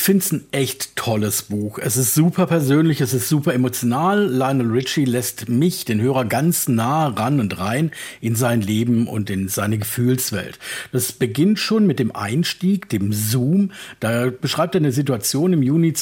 finde es ein echt tolles Buch. Es ist super persönlich, es ist super emotional. Lionel Richie lässt mich, den Hörer, ganz nah ran und rein in sein Leben und in seine Gefühlswelt. Das beginnt schon mit dem Einstieg, dem Zoom. Da beschreibt er eine Situation im Juni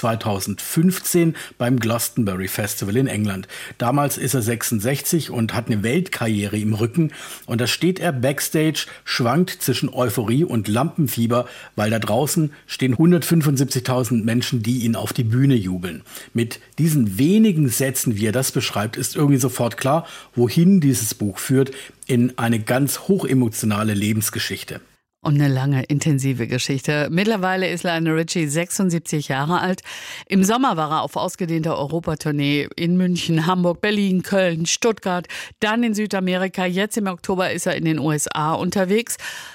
2015 beim Glastonbury Festival in England. Damals ist er 66 und hat eine Weltkarriere im Rücken. Und da steht er backstage, schwankt zwischen Euphorie und Lampenfieber, weil da draußen stehen 175.000 Menschen, die ihn auf die Bühne jubeln. Mit diesen wenigen Sätzen, wie er das beschreibt, ist irgendwie sofort klar, wohin dieses Buch führt, in eine ganz hochemotionale Lebensgeschichte. Und eine lange, intensive Geschichte. Mittlerweile ist Lionel Richie 76 Jahre alt. Im Sommer war er auf ausgedehnter Europatournee in München, Hamburg, Berlin, Köln, Stuttgart, dann in Südamerika. Jetzt im Oktober ist er in den USA unterwegs.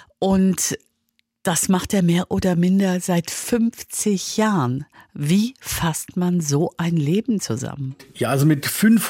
Und das macht er mehr oder minder seit 50 Jahren. Wie fasst man so ein Leben zusammen? Ja, also mit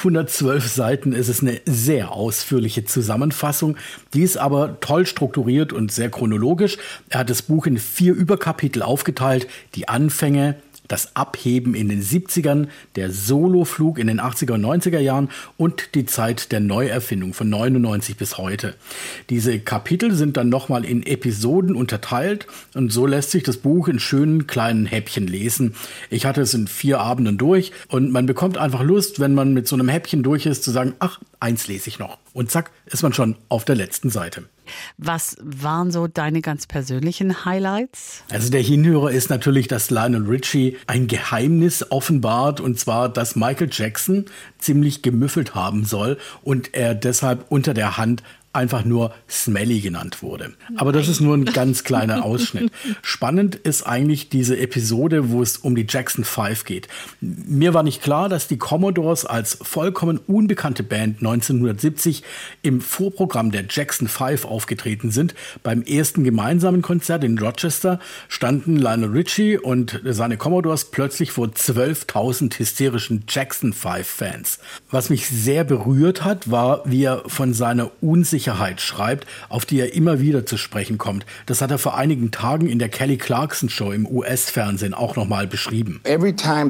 512 Seiten ist es eine sehr ausführliche Zusammenfassung. Die ist aber toll strukturiert und sehr chronologisch. Er hat das Buch in 4 Überkapitel aufgeteilt. Die Anfänge, das Abheben in den 70ern, der Soloflug in den 80er und 90er Jahren und die Zeit der Neuerfindung von 99 bis heute. Diese Kapitel sind dann nochmal in Episoden unterteilt und so lässt sich das Buch in schönen kleinen Häppchen lesen. Ich hatte es in 4 Abenden durch und man bekommt einfach Lust, wenn man mit so einem Häppchen durch ist, zu sagen, ach, eins lese ich noch. Und zack, ist man schon auf der letzten Seite. Was waren so deine ganz persönlichen Highlights? Also der Hinhörer ist natürlich, dass Lionel Richie ein Geheimnis offenbart, und zwar, dass Michael Jackson ziemlich gemüffelt haben soll und er deshalb unter der Hand einfach nur Smelly genannt wurde. Aber das ist nur ein ganz kleiner Ausschnitt. Spannend ist eigentlich diese Episode, wo es um die Jackson 5 geht. Mir war nicht klar, dass die Commodores als vollkommen unbekannte Band 1970 im Vorprogramm der Jackson 5 aufgetreten sind. Beim ersten gemeinsamen Konzert in Rochester standen Lionel Richie und seine Commodores plötzlich vor 12.000 hysterischen Jackson 5 Fans. Was mich sehr berührt hat, war, wie er von seiner Unsicherheit schreibt, auf die er immer wieder zu sprechen kommt. Das hat er vor einigen Tagen in der Kelly Clarkson Show im US-Fernsehen auch nochmal beschrieben. Immer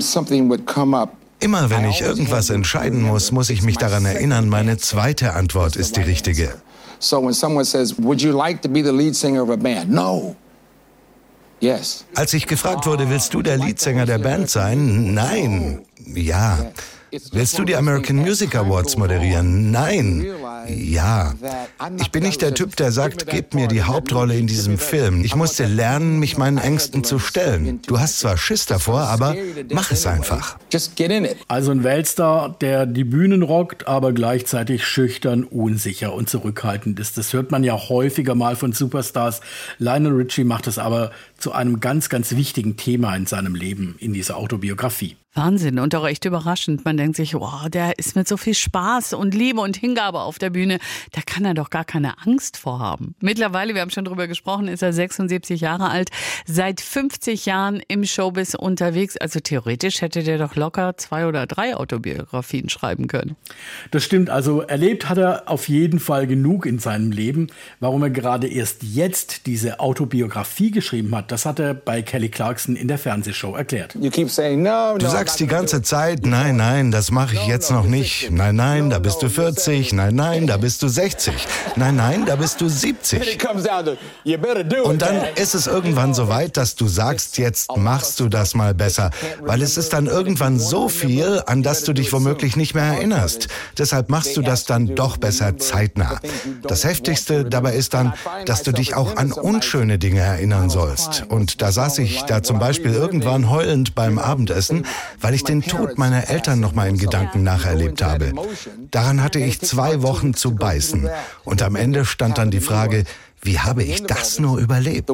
wenn ich irgendwas entscheiden muss, muss ich mich daran erinnern, meine zweite Antwort ist die richtige. So when someone says, would you like to be the lead singer of a band? No. Yes. Als ich gefragt wurde, willst du der Leadsänger der Band sein? Nein. Ja. Willst du die American Music Awards moderieren? Nein. Ja. Ich bin nicht der Typ, der sagt, gebt mir die Hauptrolle in diesem Film. Ich musste lernen, mich meinen Ängsten zu stellen. Du hast zwar Schiss davor, aber mach es einfach. Also ein Weltstar, der die Bühnen rockt, aber gleichzeitig schüchtern, unsicher und zurückhaltend ist. Das hört man ja häufiger mal von Superstars. Lionel Richie macht es aber zu einem ganz, ganz wichtigen Thema in seinem Leben, in dieser Autobiografie. Wahnsinn und auch echt überraschend. Man denkt sich, wow, der ist mit so viel Spaß und Liebe und Hingabe auf der Bühne. Da kann er doch gar keine Angst vor haben. Mittlerweile, wir haben schon drüber gesprochen, ist er 76 Jahre alt, seit 50 Jahren im Showbiz unterwegs. Also theoretisch hätte der doch locker 2 oder 3 Autobiografien schreiben können. Das stimmt, also erlebt hat er auf jeden Fall genug in seinem Leben. Warum er gerade erst jetzt diese Autobiografie geschrieben hat, das hat er bei Kelly Clarkson in der Fernsehshow erklärt. Du sagst die ganze Zeit, nein, nein, das mache ich jetzt noch nicht. Nein, nein, da bist du 40. Nein, nein, da bist du 60. Nein, nein, da bist du 70. Und dann ist es irgendwann so weit, dass du sagst, jetzt machst du das mal besser. Weil es ist dann irgendwann so viel, an das du dich womöglich nicht mehr erinnerst. Deshalb machst du das dann doch besser zeitnah. Das Heftigste dabei ist dann, dass du dich auch an unschöne Dinge erinnern sollst. Und da saß ich da zum Beispiel irgendwann heulend beim Abendessen, weil ich den Tod meiner Eltern noch mal in Gedanken nacherlebt habe. Daran hatte ich 2 Wochen zu beißen. Und am Ende stand dann die Frage, wie habe ich das nur überlebt?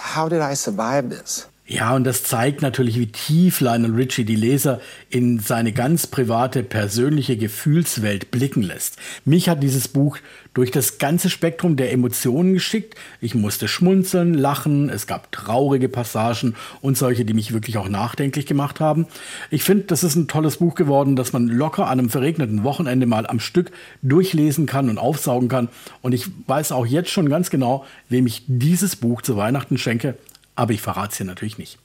Ja, und das zeigt natürlich, wie tief Lionel Richie die Leser in seine ganz private, persönliche Gefühlswelt blicken lässt. Mich hat dieses Buch durch das ganze Spektrum der Emotionen geschickt. Ich musste schmunzeln, lachen, es gab traurige Passagen und solche, die mich wirklich auch nachdenklich gemacht haben. Ich finde, das ist ein tolles Buch geworden, das man locker an einem verregneten Wochenende mal am Stück durchlesen kann und aufsaugen kann. Und ich weiß auch jetzt schon ganz genau, wem ich dieses Buch zu Weihnachten schenke. Aber ich verrate es hier natürlich nicht.